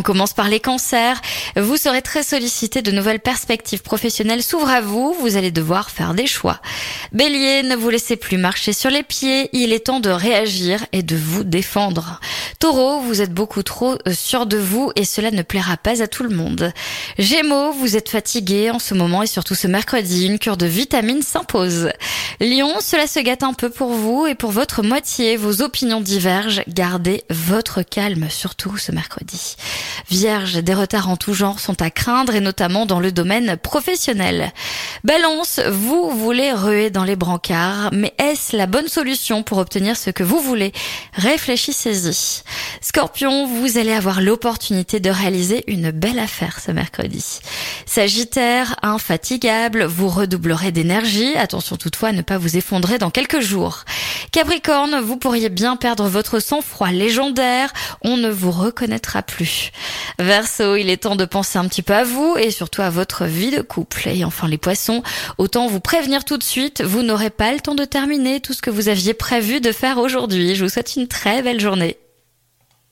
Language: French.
On commence par les cancers. Vous serez très sollicité, de nouvelles perspectives professionnelles s'ouvrent à vous. Vous allez devoir faire des choix. Bélier, ne vous laissez plus marcher sur les pieds. Il est temps de réagir et de vous défendre. Taureau, vous êtes beaucoup trop sûr de vous et cela ne plaira pas à tout le monde. Gémeaux, vous êtes fatigué en ce moment et surtout ce mercredi. Une cure de vitamines s'impose. Lion, cela se gâte un peu pour vous et pour votre moitié. Vos opinions divergent. Gardez votre calme, surtout ce mercredi. Vierge, des retards en tout genre sont à craindre et notamment dans le domaine professionnel. Balance, vous voulez ruer dans les brancards, mais est-ce la bonne solution pour obtenir ce que vous voulez? Réfléchissez-y. Scorpion, vous allez avoir l'opportunité de réaliser une belle affaire ce mercredi. Sagittaire, infatigable, vous redoublerez d'énergie. Attention toutefois à ne pas vous effondrer dans quelques jours. Capricorne, vous pourriez bien perdre votre sang-froid légendaire. On ne vous reconnaîtra plus. Verseau, il est temps de penser un petit peu à vous et surtout à votre vie de couple. Et enfin les poissons, autant vous prévenir tout de suite, vous n'aurez pas le temps de terminer tout ce que vous aviez prévu de faire aujourd'hui. Je vous souhaite une très belle journée.